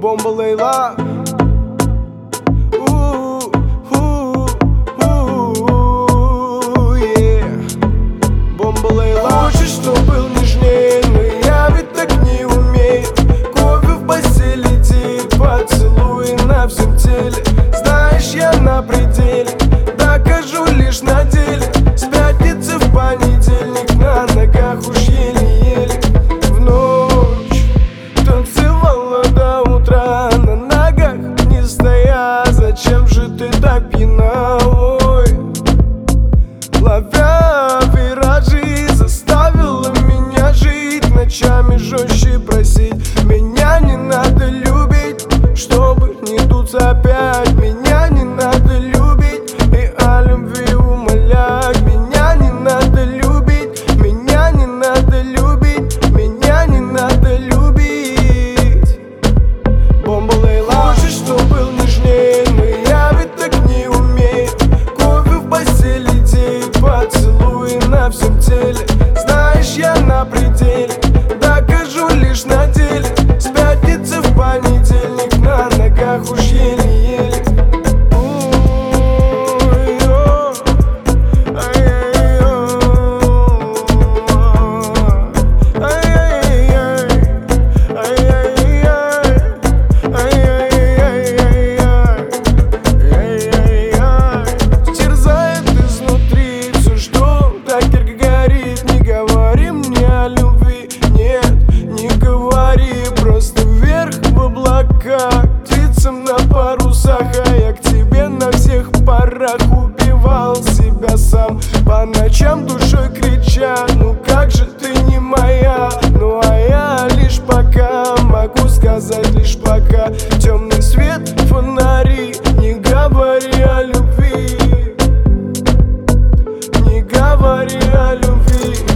Бомба Лейла. Бомба Лейла. Хочешь, чтоб был нежнее, но я ведь так не умею. Кофе в постели, тит, поцелуй на всем теле. Знаешь, я на пределе, докажу лишь на деле. С пятницы в понедельник на ногах уж еле-еле. В ночь танцевала до утра, на ногах не стоя. Зачем же ты так пьяна? Ой, ловя виражи, заставила меня жить, ночами жестче просить. Меня не надо любить, чтобы не дуться опять. Меня не надо любить и о любви умолять. Меня не надо любить, меня не надо любить, меня не надо любить. Бомба Лейла. Хочешь, чтоб был нежнее, но я ведь так не умею. Кофе в постели, тит, поцелуй на всем теле. Знаешь, я на пределе, докажу лишь на деле. С пятницы в понедельник на ногах уж еле-еле. Терзает изнутри все, что так ярко горит. Не говори мне о любви, нет, не говори. Просто вверх в облака, птицам на парусах. А я к тебе на всех парах убивал себя сам, по ночам душой крича: ну как же ты не моя? Ну а я лишь пока могу сказать, лишь пока. Темный свет, фонари, не говори о любви, не говори о любви.